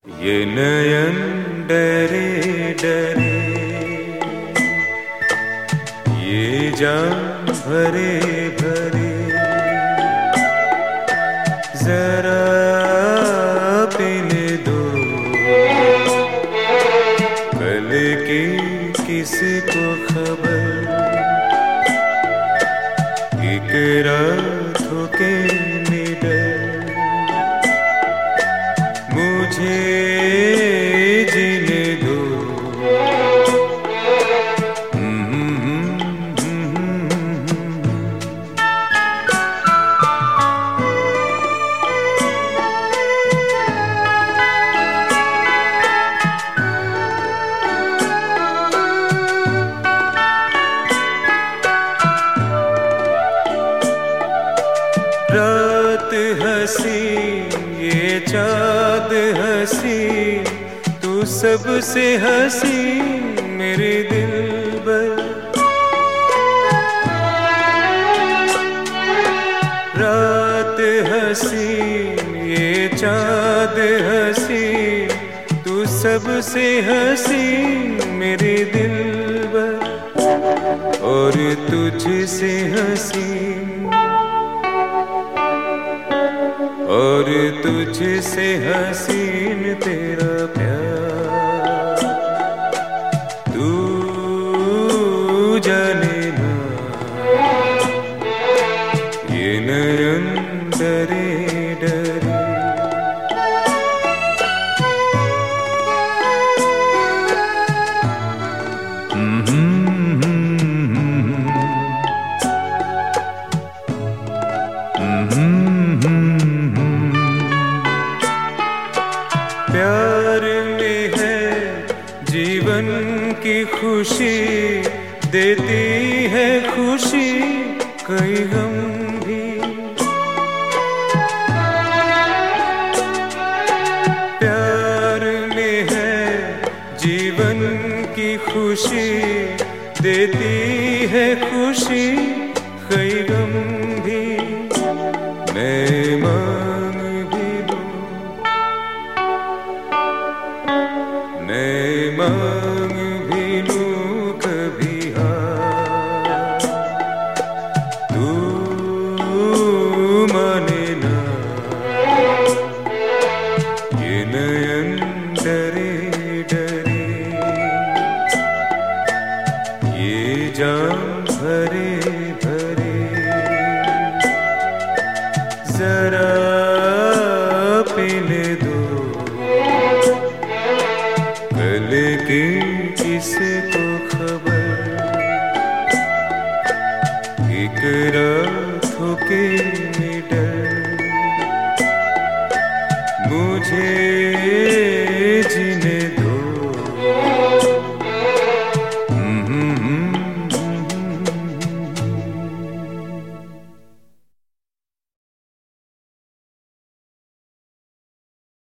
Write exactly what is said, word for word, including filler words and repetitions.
ये नयन डरे डरे, ये जान भरे भरे, जरा पीने दो कल की किसको खबर, एक रात हो के निडर मुझे जीने दो। रात हंसी ये चाँद हंसी, तू सबसे हंसी मेरे दिलबर। रात हंसी ये चाँद हंसी, तू सबसे हंसी मेरे दिलबर, और तुझसे हंसी और तुझसे हसीन तेरा प्यार। तू जाने ना ये नयन डरे डरे, प्यार में है जीवन की खुशी, देती है खुशी कई गम भी। प्यार में है जीवन की खुशी, देती है खुशी कई गम भी। मैं मांग भी लूं, मैं मांग भी लूं कभी हार, तू माने ना ये नयन डरे डरे, ये जान भरे भरे, जरा पीने दो कल की किसको खबर, एक रात हो के निडर मुझे